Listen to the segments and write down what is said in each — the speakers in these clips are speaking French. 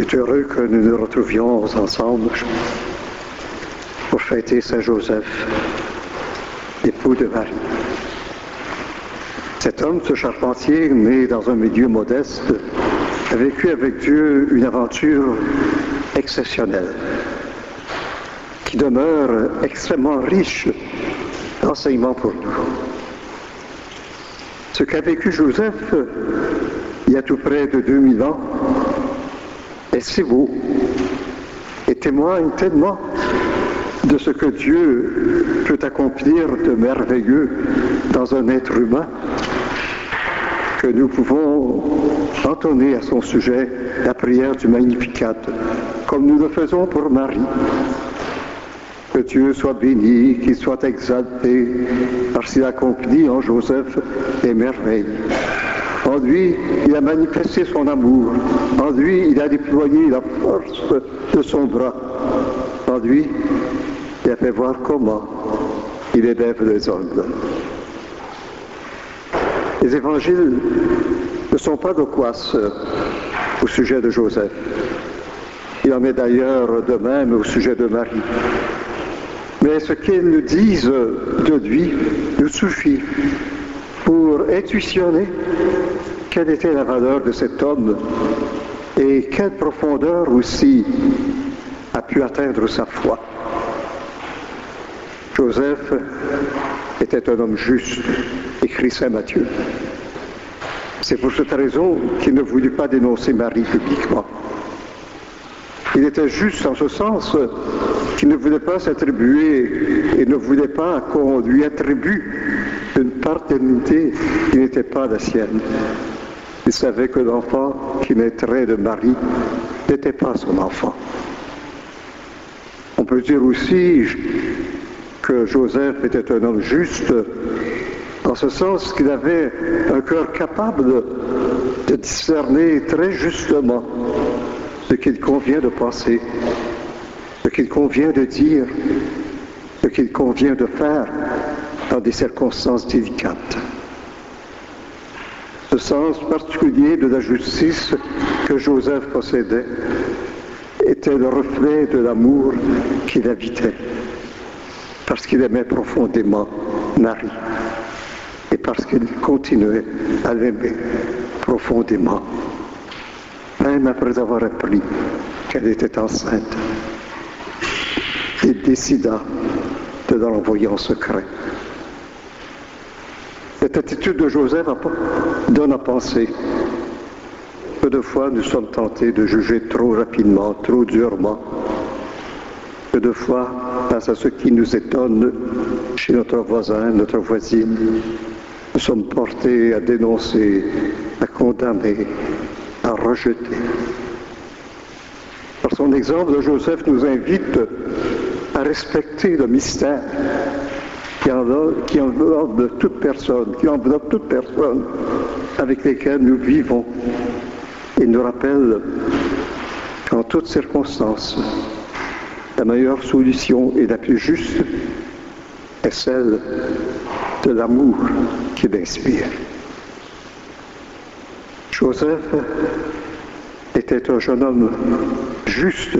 est heureux que nous nous retrouvions ensemble pour fêter Saint Joseph, époux de Marie. Cet homme, ce charpentier, né dans un milieu modeste, a vécu avec Dieu une aventure exceptionnelle, qui demeure extrêmement riche d'enseignements pour nous. Ce qu'a vécu Joseph il y a tout près de 2000 ans est si beau et témoigne tellement de ce que Dieu peut accomplir de merveilleux dans un être humain que nous pouvons entonner à son sujet la prière du Magnificat, comme nous le faisons pour Marie. Que Dieu soit béni, qu'il soit exalté, parce qu'il accomplit en Joseph des merveilles. En lui, il a manifesté son amour. En lui, il a déployé la force de son bras. En lui, il a fait voir comment il élève les hommes. Les évangiles ne sont pas loquaces au sujet de Joseph. Il en est d'ailleurs de même au sujet de Marie. Mais ce qu'ils nous disent de lui nous suffit pour intuitionner quelle était la valeur de cet homme et quelle profondeur aussi a pu atteindre sa foi. Joseph était un homme juste, écrit saint Matthieu. C'est pour cette raison qu'il ne voulut pas dénoncer Marie publiquement. Il était juste en ce sens qu'il ne voulait pas s'attribuer et ne voulait pas qu'on lui attribue une paternité qui n'était pas la sienne. Il savait que l'enfant qui naîtrait de Marie n'était pas son enfant. On peut dire aussi que Joseph était un homme juste, en ce sens qu'il avait un cœur capable de discerner très justement ce qu'il convient de penser, ce qu'il convient de dire, ce qu'il convient de faire dans des circonstances délicates. Ce sens particulier de la justice que Joseph possédait était le reflet de l'amour qu'il habitait, parce qu'il aimait profondément Marie et parce qu'il continuait à l'aimer profondément, même après avoir appris qu'elle était enceinte. Il décida de l'envoyer en secret. Cette attitude de Joseph donne à penser. Peu de fois, nous sommes tentés de juger trop rapidement, trop durement. Peu de fois, face à ce qui nous étonne chez notre voisin, notre voisine, nous sommes portés à dénoncer, à condamner, à rejeter. Par son exemple, Joseph nous invite à respecter le mystère qui enveloppe toute personne avec lesquelles nous vivons et nous rappelle qu'en toutes circonstances, la meilleure solution et la plus juste est celle de l'amour qui l'inspire. Joseph était un jeune homme juste,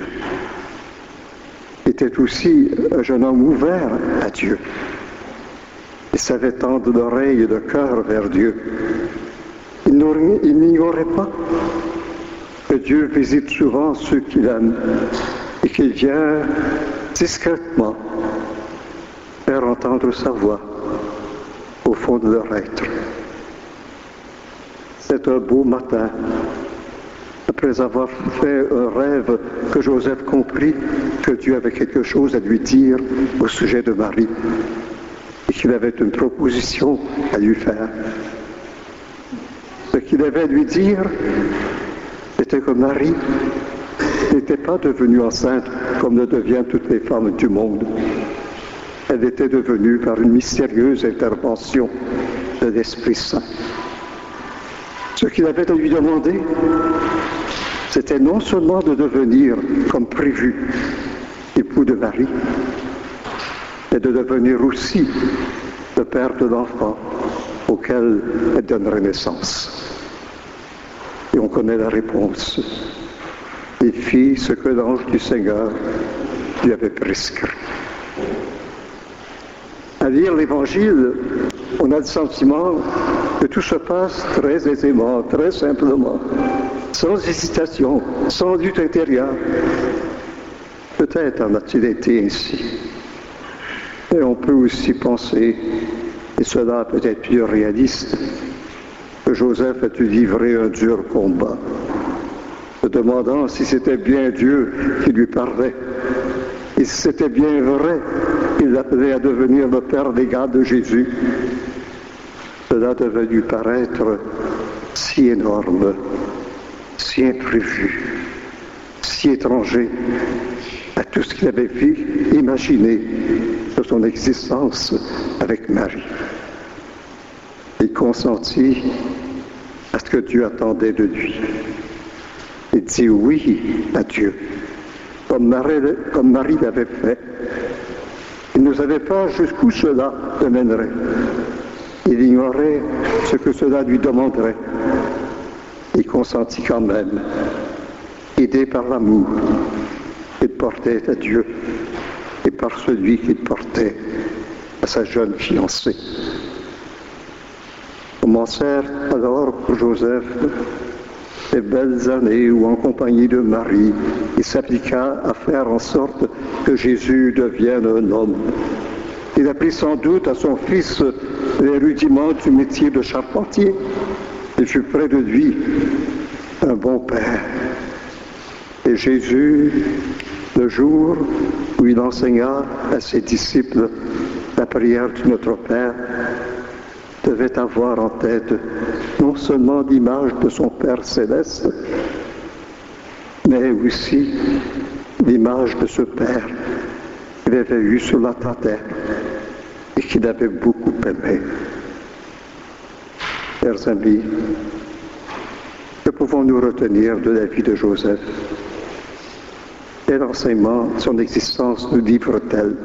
était aussi un jeune homme ouvert à Dieu. Il savait tendre l'oreille et le cœur vers Dieu. Il n'ignorait pas que Dieu visite souvent ceux qu'il aime et qu'il vient discrètement faire entendre sa voix au fond de leur être. C'est un beau matin, après avoir fait un rêve, que Joseph comprit que Dieu avait quelque chose à lui dire au sujet de Marie et qu'il avait une proposition à lui faire. Ce qu'il avait à lui dire, c'était que Marie n'était pas devenue enceinte comme le deviennent toutes les femmes du monde. Elle était devenue par une mystérieuse intervention de l'Esprit Saint. Ce qu'il avait à lui demander, c'était non seulement de devenir, comme prévu, époux de Marie, mais de devenir aussi le père de l'enfant auquel elle donnerait naissance. Et on connaît la réponse. Il fit ce que l'ange du Seigneur lui avait prescrit. À lire l'Évangile, on a le sentiment que tout se passe très aisément, très simplement, sans hésitation, sans lutte intérieure. Peut-être en a-t-il été ainsi. Mais on peut aussi penser, et cela peut être plus réaliste, que Joseph a dû livrer un dur combat, se demandant si c'était bien Dieu qui lui parlait, et si c'était bien vrai qu'il l'appelait à devenir le père légal de Jésus. Cela devait lui paraître si énorme, si imprévu, si étranger à tout ce qu'il avait vu, imaginé de son existence avec Marie. Il consentit à ce que Dieu attendait de lui. Il dit oui à Dieu, comme Marie l'avait fait. Il ne savait pas jusqu'où cela le mènerait. Il ignorait ce que cela lui demanderait. Il consentit quand même, aidé par l'amour qu'il portait à Dieu et par celui qu'il portait à sa jeune fiancée. Commencèrent alors pour Joseph les belles années où, en compagnie de Marie, il s'appliqua à faire en sorte que Jésus devienne un homme. Il apprit sans doute à son fils les rudiments du métier de charpentier. Il fut près de lui un bon père. Et Jésus, le jour où il enseigna à ses disciples la prière de notre Père, devait avoir en tête non seulement l'image de son Père céleste, mais aussi l'image de ce Père qu'il avait eu sur la terre et qu'il avait beaucoup aimé. Chers amis, que pouvons-nous retenir de la vie de Joseph? Quel enseignement son existence nous livre-t-elle?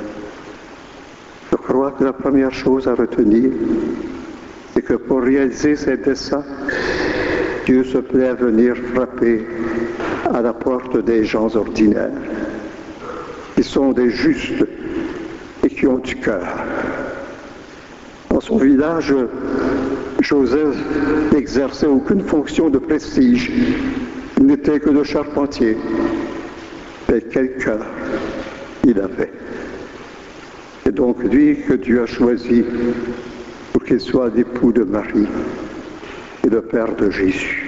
Je crois que la première chose à retenir, c'est que pour réaliser ses desseins, Dieu se plaît à venir frapper à la porte des gens ordinaires, qui sont des justes et qui ont du cœur. Dans son village, Joseph n'exerçait aucune fonction de prestige. Il n'était que le charpentier. Mais quel cœur il avait. C'est donc lui que Dieu a choisi pour qu'il soit l'époux de Marie et le père de Jésus.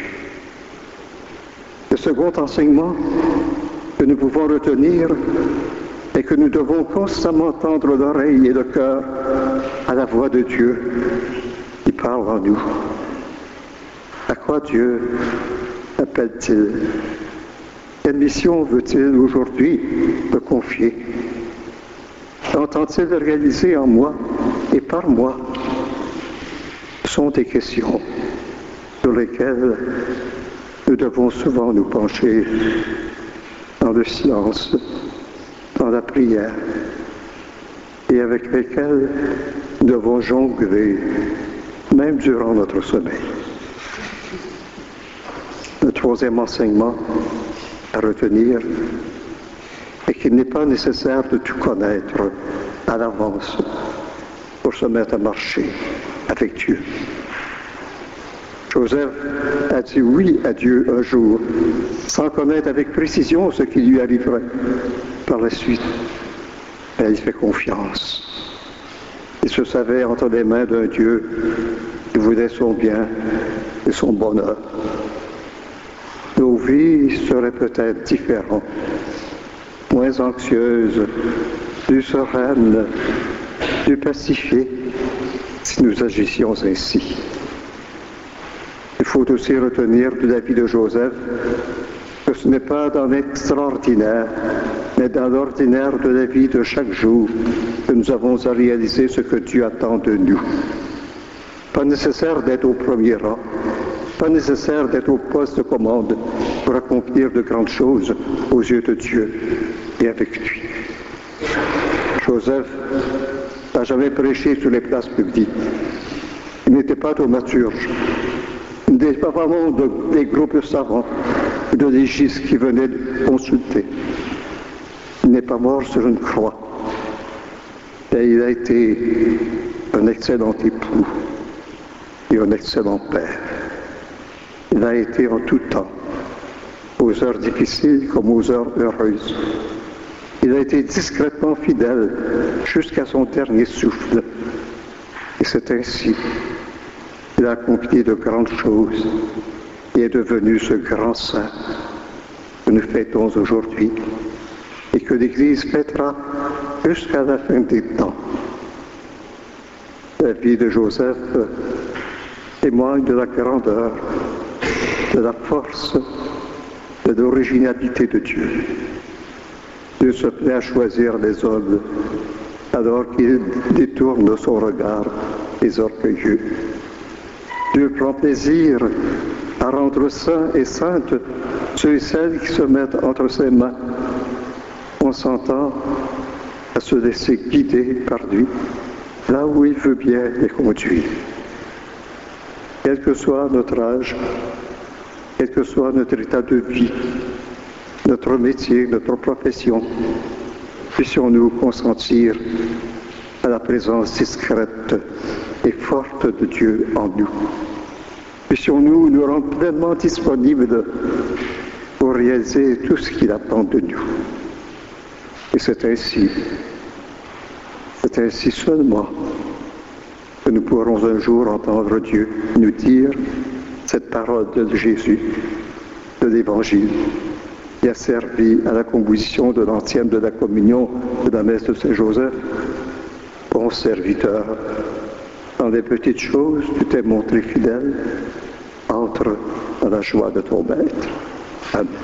Le second enseignement que nous pouvons retenir est que nous devons constamment tendre l'oreille et le cœur à la voix de Dieu qui parle en nous. À quoi Dieu appelle-t-il? Quelle mission veut-il aujourd'hui me confier? Entend-il réaliser en moi et par moi? Ce sont des questions sur lesquelles nous devons souvent nous pencher dans le silence, dans la prière, et avec lesquelles nous devons jongler, même durant notre sommeil. Le troisième enseignement à retenir est qu'il n'est pas nécessaire de tout connaître à l'avance pour se mettre à marcher avec Dieu. Joseph a dit oui à Dieu un jour, sans connaître avec précision ce qui lui arriverait par la suite. Mais il fait confiance. Il se savait entre les mains d'un Dieu qui voulait son bien et son bonheur. Nos vies seraient peut-être différentes, moins anxieuses, plus sereines, plus pacifiées, si nous agissions ainsi. Il faut aussi retenir de la vie de Joseph que ce n'est pas dans l'extraordinaire, mais dans l'ordinaire de la vie de chaque jour que nous avons à réaliser ce que Dieu attend de nous. Pas nécessaire d'être au premier rang, pas nécessaire d'être au poste de commande pour accomplir de grandes choses aux yeux de Dieu et avec lui. Joseph n'a jamais prêché sur les places publiques. Il n'était pas thaumaturge. Il n'était pas vraiment des groupes savants. de légiste qui venait consulter. Il n'est pas mort sur une croix. Et il a été un excellent époux et un excellent père. Il a été en tout temps, aux heures difficiles comme aux heures heureuses. Il a été discrètement fidèle jusqu'à son dernier souffle. Et c'est ainsi qu'il a accompli de grandes choses et est devenu ce grand saint que nous fêtons aujourd'hui et que l'Église fêtera jusqu'à la fin des temps. La vie de Joseph témoigne de la grandeur, de la force, de l'originalité de Dieu. Dieu se plaît à choisir les hommes alors qu'il détourne son regard des orgueilleux. Dieu prend plaisir à rendre saints et saintes ceux et celles qui se mettent entre ses mains. On s'entend à se laisser guider par lui là où il veut bien les conduire. Quel que soit notre âge, quel que soit notre état de vie, notre métier, notre profession, puissions-nous consentir à la présence discrète et forte de Dieu en nous. Puissions-nous nous rendre pleinement disponibles pour réaliser tout ce qu'il attend de nous. Et c'est ainsi seulement que nous pourrons un jour entendre Dieu nous dire cette parole de Jésus, de l'Évangile, qui a servi à la composition de l'antienne de la communion de la messe de Saint-Joseph. Bon serviteur, dans les petites choses, tu t'es montré fidèle, entre dans la joie de ton maître. Amen.